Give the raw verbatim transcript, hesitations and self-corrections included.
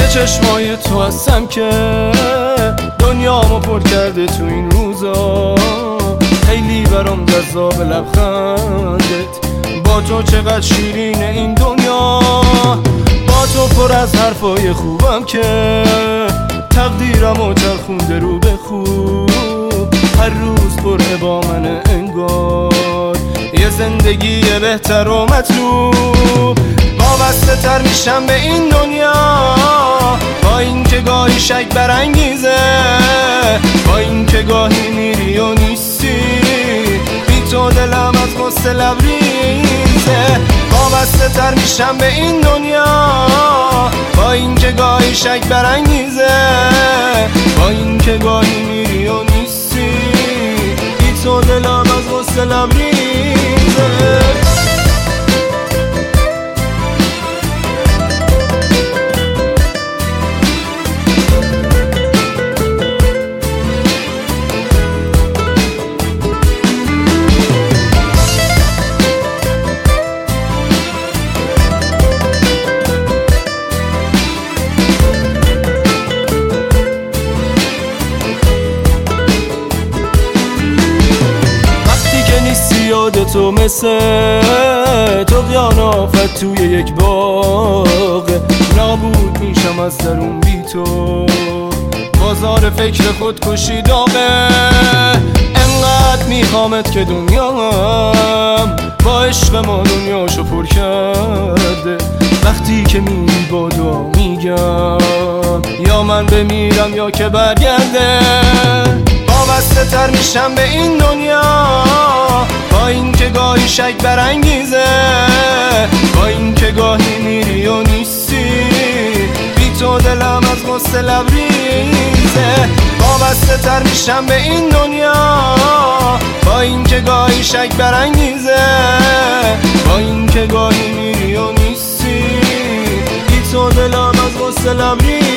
چشمای تو هستم که دنیامو پر کرده تو این روزا. خیلی برام جذاب لبخندت، با تو چقدر شیرینه این دنیا. با تو پر از حرفای خوبم که تقدیرمو چرخونده رو به خوب. هر روز پره با من انگار یه زندگی بهتر و مطلوب. وابسته تر میشم به این دنیا، با این که گاهی شک برانگیزه، با این که گاهی میری و نیستی. بی تو دلم از غصه لبریزه. وابسته تر میشم به این دنیا، با این که گاهی شک برانگیزه، با این که گاهی میری و نیستی. بی تو دلم از غصه لبریزه. یاد تو مثل تو قیانافت توی یک باغ. نابود میشم از درون بی تو، بازار فکر خودکشی داغه. انقدر میخوامت که دنیام با عشق ما دنیاشو پر کرده. وقتی که میری با دعا میگم یا من بمیرم یا که برگرده. وابسته تر میشم به این دنیا، با این که گاهی شک برانگیزه، با این که گاهی میری و نیستی. بی تو دلم از غصه لبریزه. وابسته تر میشم به این دنیا، با این که گاهی شک برانگیزه، با این که گاهی میری و نیستی. بی تو دلم از غصه لبریزه.